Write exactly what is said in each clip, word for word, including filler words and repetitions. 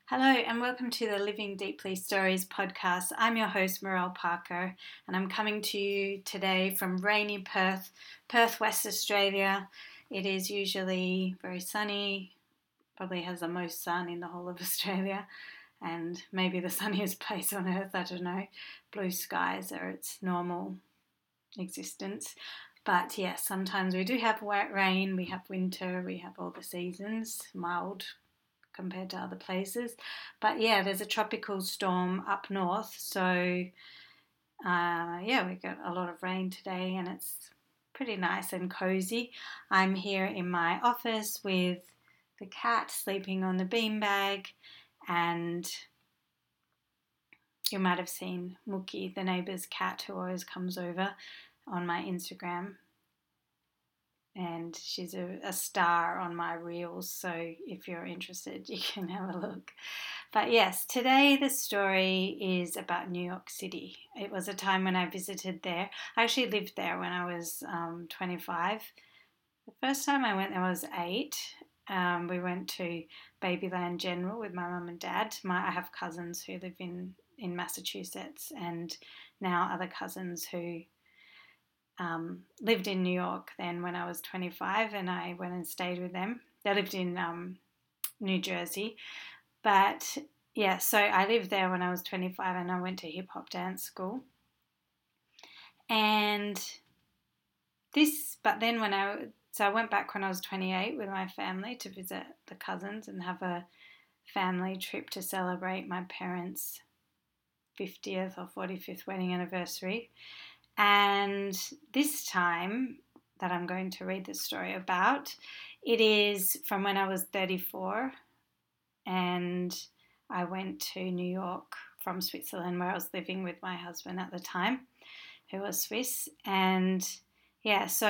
Hello and welcome to the Living Deeply Stories podcast. I'm your host, Morelle Parker, and I'm coming to you today from rainy Perth, Perth, West Australia. It is usually very sunny, probably has the most sun in the whole of Australia, and maybe the sunniest place on earth, I don't know. Blue skies are its normal existence. But yes, sometimes we do have wet rain, we have winter, we have all the seasons, mild compared to other places. But yeah, there's a tropical storm up north, so uh, yeah, we got a lot of rain today and it's pretty nice and cozy. I'm here in my office with the cat sleeping on the beanbag, and you might have seen Mookie, the neighbour's cat who always comes over, on my Instagram, and she's a, a star on my reels, so if you're interested you can have a look. But yes, today the story is about New York City. It was a time when I visited there. I actually lived there when I was um, twenty-five. The first time I went there I was eight. Um, we went to Babyland General with my mum and dad. My, I have cousins who live in, in Massachusetts, and now other cousins who um, lived in New York then when I was twenty-five, and I went and stayed with them. They lived in um, New Jersey. But yeah, so I lived there when I was twenty-five and I went to hip hop dance school. And this, but then when I, so I went back when I was twenty-eight with my family to visit the cousins and have a family trip to celebrate my parents' fiftieth or forty-fifth wedding anniversary. And this time that I'm going to read the story about, it is from when I was thirty-four, and I went to New York from Switzerland, where I was living with my husband at the time, who was Swiss. And yeah, so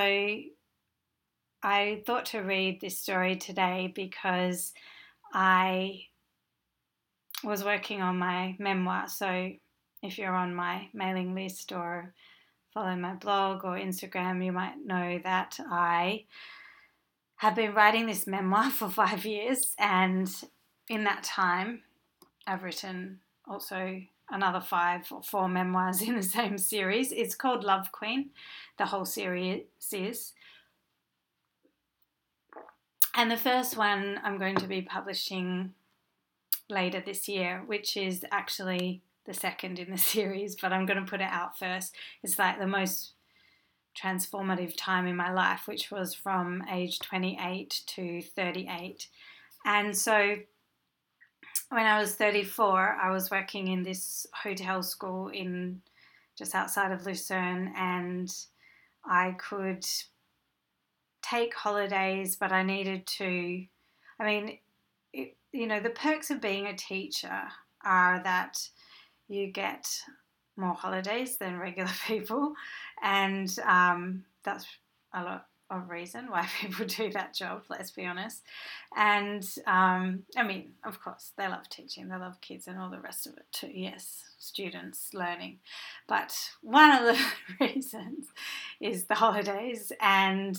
I thought to read this story today because I was working on my memoir. So if you're on my mailing list or follow my blog or Instagram, you might know that I have been writing this memoir for five years, and in that time I've written also another five or four memoirs in the same series. It's called Love Queen, the whole series is. And the first one I'm going to be publishing later this year, which is actually the second in the series, but I'm going to put it out first. It's like the most transformative time in my life, which was from age twenty-eight to thirty-eight. And so when I was thirty-four, I was working in this hotel school in just outside of Lucerne, and I could take holidays, but I needed to, I mean, it, you know, the perks of being a teacher are that you get more holidays than regular people, and um, that's a lot of reason why people do that job, let's be honest. And um, I mean, of course, they love teaching, they love kids and all the rest of it too. Yes, students learning. But one of the reasons is the holidays. And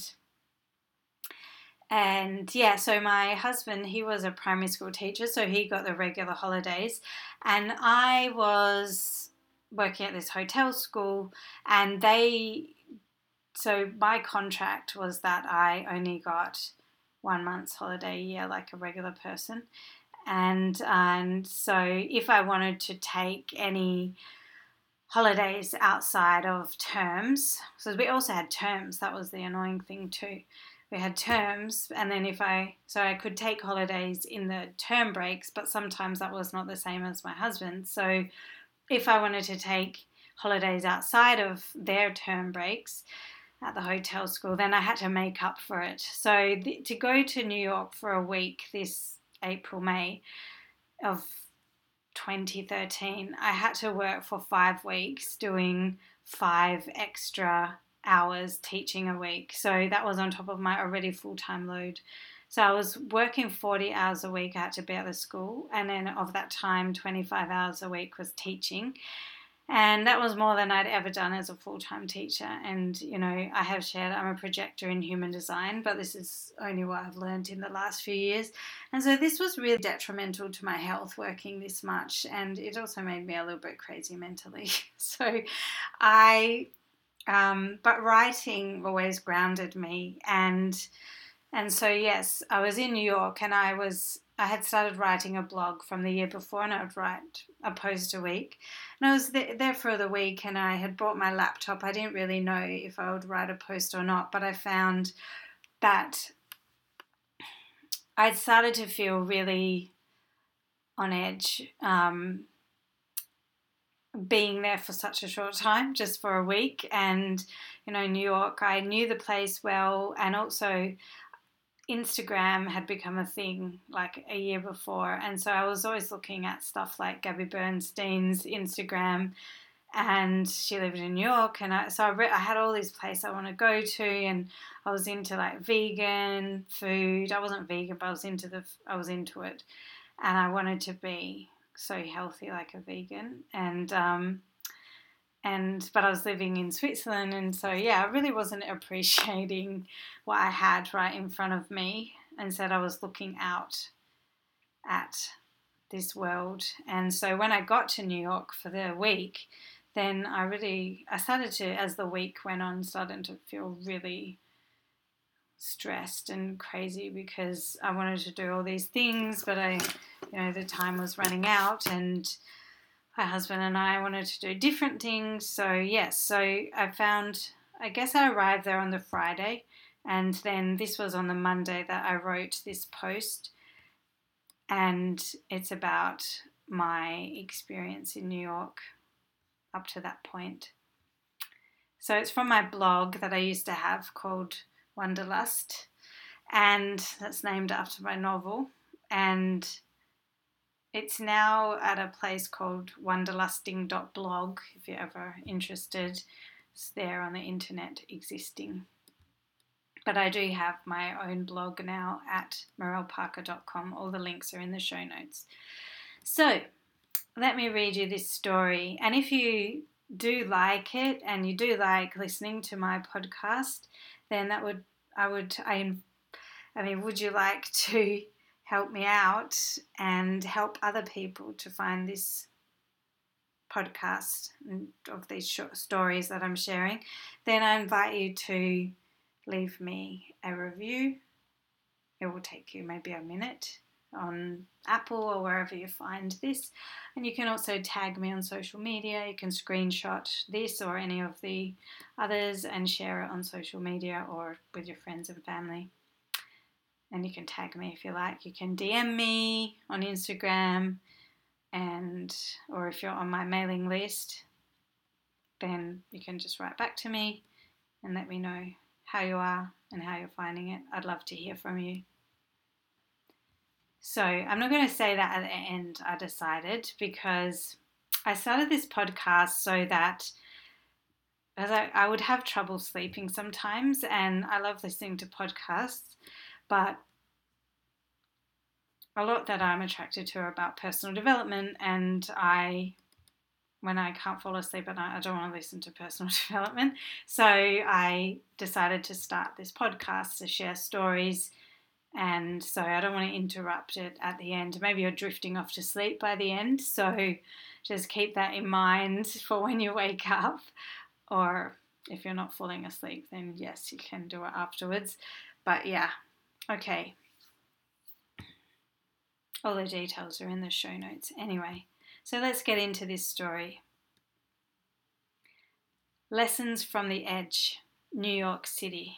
and yeah, so my husband, he was a primary school teacher, so he got the regular holidays. And I was working at this hotel school, and they, so my contract was that I only got one month's holiday a year like a regular person. And, and so if I wanted to take any holidays outside of terms, so we also had terms, that was the annoying thing too. We had terms, and then if I, so I could take holidays in the term breaks, but sometimes that was not the same as my husband. So if I wanted to take holidays outside of their term breaks at the hotel school, then I had to make up for it. So th- to go to New York for a week this April, May of twenty thirteen, I had to work for five weeks doing five extra hours teaching a week. So that was on top of my already full-time load. So I was working forty hours a week. I had to be at the school, and then of that time, twenty-five hours a week was teaching. And that was more than I'd ever done as a full-time teacher. And, you know, I have shared I'm a projector in human design, but this is only what I've learned in the last few years. And so this was really detrimental to my health, working this much. And it also made me a little bit crazy mentally. So I, um, but writing always grounded me. And and so, yes, I was in New York and I was, I had started writing a blog from the year before, and I would write a post a week. And I was there for the week and I had brought my laptop. I didn't really know if I would write a post or not, but I found that I'd started to feel really on edge, um, being there for such a short time, just for a week. And, you know, New York, I knew the place well, and also Instagram had become a thing like a year before, and so I was always looking at stuff like Gabby Bernstein's Instagram, and she lived in New York, and I, so I, re- I had all these places I want to go to, and I was into like vegan food. I wasn't vegan, but I was into the I was into it, and I wanted to be so healthy like a vegan, and um, and but I was living in Switzerland, and so yeah, I really wasn't appreciating what I had right in front of me, and said I was looking out at this world. And so when I got to New York for the week, then I really I started to, as the week went on, starting to feel really stressed and crazy because I wanted to do all these things, but I, you know, the time was running out, and my husband and I wanted to do different things. So, yes, so I found, I guess I arrived there on the Friday, and then this was on the Monday that I wrote this post, and it's about my experience in New York up to that point. So it's from my blog that I used to have called Wanderlust, and that's named after my novel, and it's now at a place called wanderlusting dot blog if you're ever interested. It's there on the internet existing. But I do have my own blog now at morelle parker dot com. All the links are in the show notes. So let me read you this story. And if you do like it and you do like listening to my podcast, then that would, I would, I, I mean, would you like to help me out and help other people to find this podcast of these short stories that I'm sharing? Then I invite you to leave me a review. It will take you maybe a minute on Apple or wherever you find this. And you can also tag me on social media. You can screenshot this or any of the others and share it on social media or with your friends and family. And you can tag me if you like. You can D M me on Instagram, and or if you're on my mailing list, then you can just write back to me and let me know how you are and how you're finding it. I'd love to hear from you. So I'm not going to say that at the end, I decided, because I started this podcast so that as I, I would have trouble sleeping sometimes, and I love listening to podcasts, but a lot that I'm attracted to are about personal development, and I, when I can't fall asleep at night, I don't want to listen to personal development. So I decided to start this podcast to share stories, and so I don't want to interrupt it at the end. Maybe you're drifting off to sleep by the end, so just keep that in mind for when you wake up, or if you're not falling asleep, then yes, you can do it afterwards. But yeah, okay. All the details are in the show notes. Anyway, so let's get into this story. Lessons from the Edge, New York City.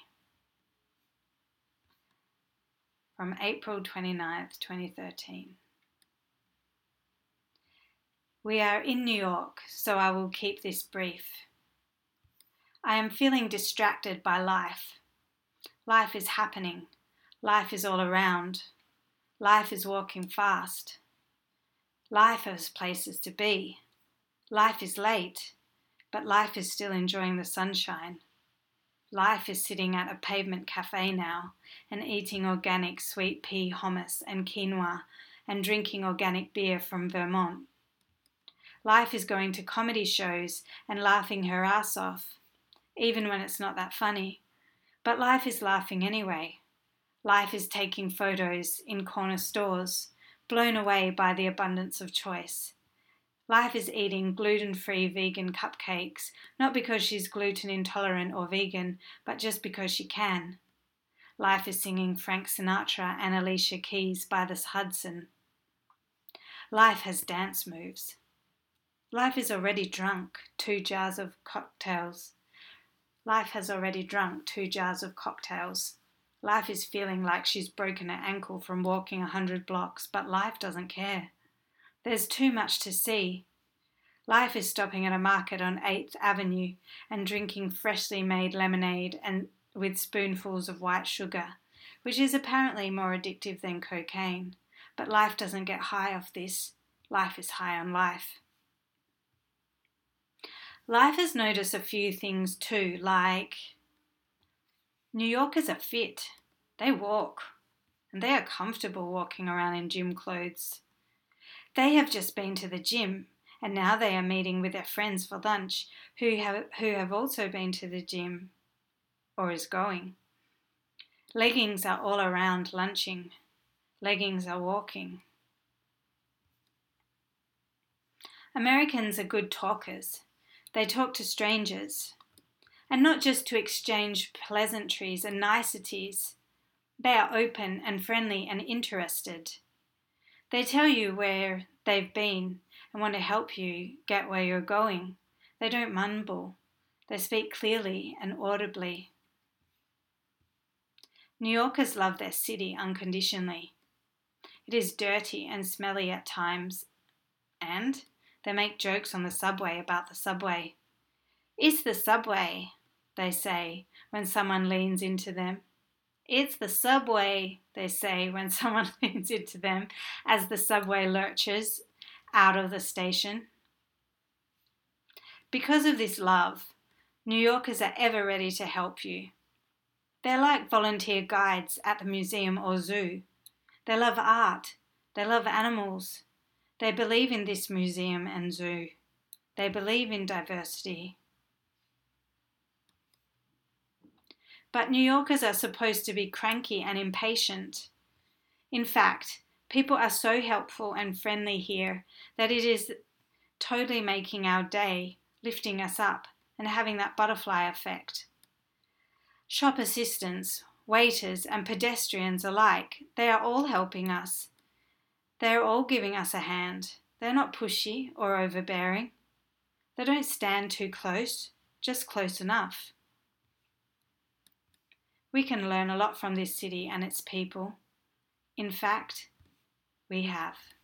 From April twenty-ninth, twenty thirteen. We are in New York, so I will keep this brief. I am feeling distracted by life. Life is happening. Life is all around. Life is walking fast. Life has places to be. Life is late, but life is still enjoying the sunshine. Life is sitting at a pavement cafe now and eating organic sweet pea hummus and quinoa and drinking organic beer from Vermont. Life is going to comedy shows and laughing her ass off, even when it's not that funny. But life is laughing anyway. Life is taking photos in corner stores, blown away by the abundance of choice. Life is eating gluten-free vegan cupcakes, not because she's gluten intolerant or vegan, but just because she can. Life is singing Frank Sinatra and Alicia Keys by the Hudson. Life has dance moves. Life is already drunk two jars of cocktails. Life has already drunk two jars of cocktails. Life is feeling like she's broken her ankle from walking a hundred blocks, but life doesn't care. There's too much to see. Life is stopping at a market on eighth Avenue and drinking freshly made lemonade and with spoonfuls of white sugar, which is apparently more addictive than cocaine. But life doesn't get high off this. Life is high on life. Life has noticed a few things too, like New Yorkers are fit. They walk, and they are comfortable walking around in gym clothes. They have just been to the gym, and now they are meeting with their friends for lunch who have, who have also been to the gym or is going. Leggings are all around lunching. Leggings are walking. Americans are good talkers. They talk to strangers, and not just to exchange pleasantries and niceties. They are open and friendly and interested. They tell you where they've been and want to help you get where you're going. They don't mumble. They speak clearly and audibly. New Yorkers love their city unconditionally. It is dirty and smelly at times, and they make jokes on the subway about the subway. It's the subway, they say when someone leans into them. It's the subway, they say when someone leans into them as the subway lurches out of the station. Because of this love, New Yorkers are ever ready to help you. They're like volunteer guides at the museum or zoo. They love art. They love animals. They believe in this museum and zoo. They believe in diversity. But New Yorkers are supposed to be cranky and impatient. In fact, people are so helpful and friendly here that it is totally making our day, lifting us up, and having that butterfly effect. Shop assistants, waiters, and pedestrians alike, they are all helping us. They are all giving us a hand. They're not pushy or overbearing. They don't stand too close, just close enough. We can learn a lot from this city and its people. In fact, we have.